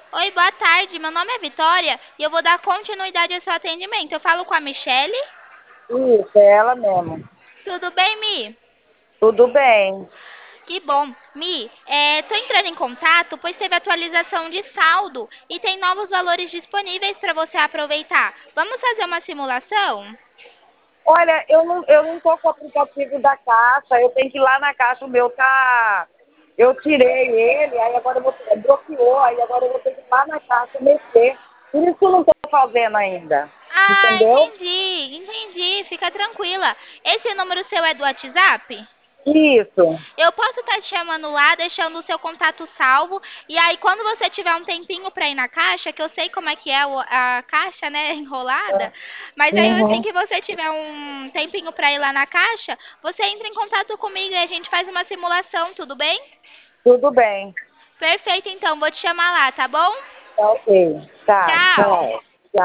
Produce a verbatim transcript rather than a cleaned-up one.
Oi, boa tarde. Meu nome é Vitória e eu vou dar continuidade ao seu atendimento. Eu falo com a Michele. Isso, é ela mesmo. Tudo bem, Mi? Tudo bem. Que bom. Mi, é, tô entrando em contato, pois teve atualização de saldo e tem novos valores disponíveis para você aproveitar. Vamos fazer uma simulação? Olha, eu não, eu não tô com o aplicativo da Caixa, eu tenho que ir lá na Caixa, o meu tá... Eu tirei ele, aí agora eu vou... bloqueou, aí agora eu vou ter que ir lá na Caixa mexer. Por isso que eu não tô fazendo ainda. Ah, Entendeu? entendi, entendi. Fica tranquila. Esse número seu é do WhatsApp? Isso. Eu posso estar te chamando lá, deixando o seu contato salvo. E aí, quando você tiver um tempinho para ir na caixa, que eu sei como é que é o- a caixa, né, enrolada. Mas aí, assim Uhum. que você tiver um tempinho para ir lá na caixa, você entra em contato comigo e a gente faz uma simulação, tudo bem? Tudo bem. Perfeito, então. Vou te chamar lá, tá bom? Tá ok. Tá, Tchau. tchau.